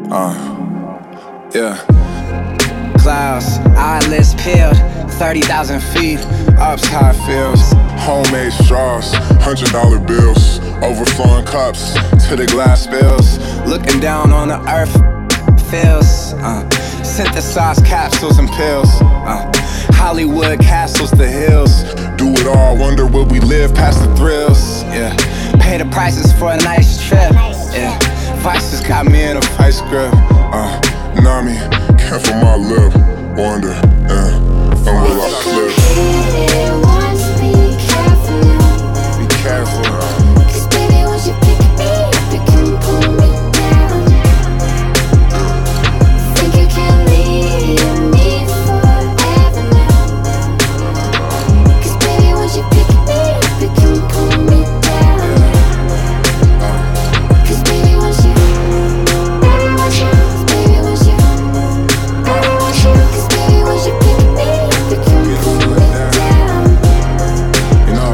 Yeah. Clouds, eyelids peeled, 30,000 feet, up's how it feels. Homemade straws, $100 bills, overflowing cups till the glass spills. Looking down on the earth, feels. Synthesized capsules and pills. Hollywood castles, the hills. Do it all, wonder will we live past the thrills. Yeah, pay the prices for a nice trip. Yeah, vices got me in a vice grip. Nami, can't feel my lip. Wonder, and will I slip? Be careful. Cause baby, once you pick me up, you can pull me down. Think you can leave me forever now. Cause baby, once you pick me up, you can pull me down. Cause baby, once you, baby, once you, baby, once you, baby, once you, cause baby, once you pick me up, you can pull me down. You know,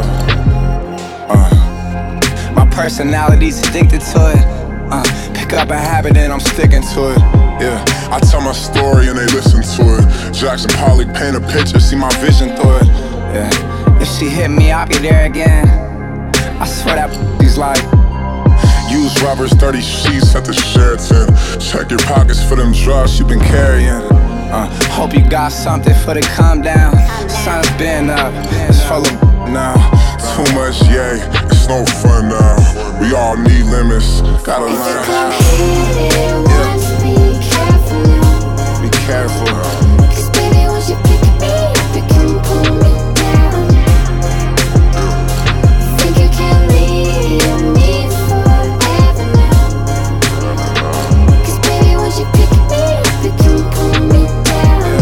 my personality's addicted to it. Pick up a habit and I'm sticking to it. Yeah, I tell my story and they listen to it. Jackson Pollock paint a picture, see my vision through it. Yeah, if she hit me, I'll be there again. I swear that he's like. Use rubbers, 30 sheets at the Sheraton. Check your pockets for them drugs you been carrying. Hope you got something for the calm down. Sun's been up, it's full of now. Too much, yay, it's no fun now. We all need limits, gotta learn how. Be careful now. Be careful. Cause baby, once you pick me up, you can pull me down. Think you can leave me forever now. Cause baby, once you pick me up, you can pull me down.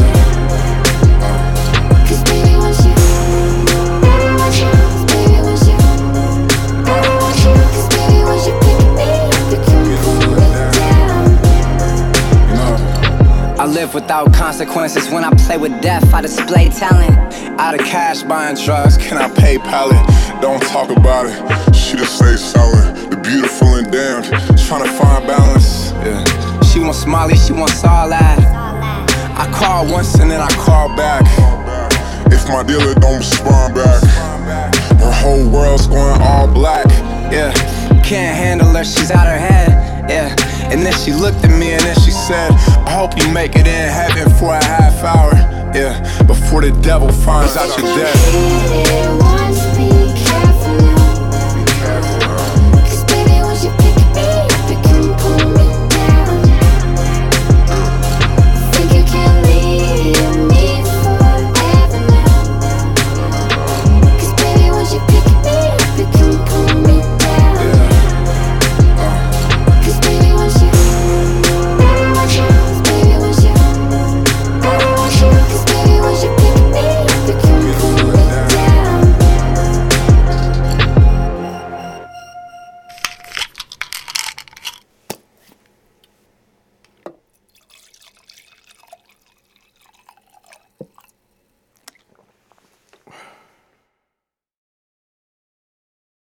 Cause baby, once you, baby, once you, baby, once you, baby, once you, cause baby, once you pick me up, you can pull me down. You know, I live without consequences. When I play with death, I display talent. Out of cash buying drugs, Can I PayPal it? Don't talk about it. She just stay selling. The beautiful and damned, trying to find balance. yeah. She wants Molly, she wants all that. I call once and then I call back. If my dealer don't respond back, her whole world's going all black. Yeah, can't handle her, she's out her head. Yeah, and then she looked at me and then she said, I hope you make it in heaven for a half hour. Yeah, before the devil finds out you're dead.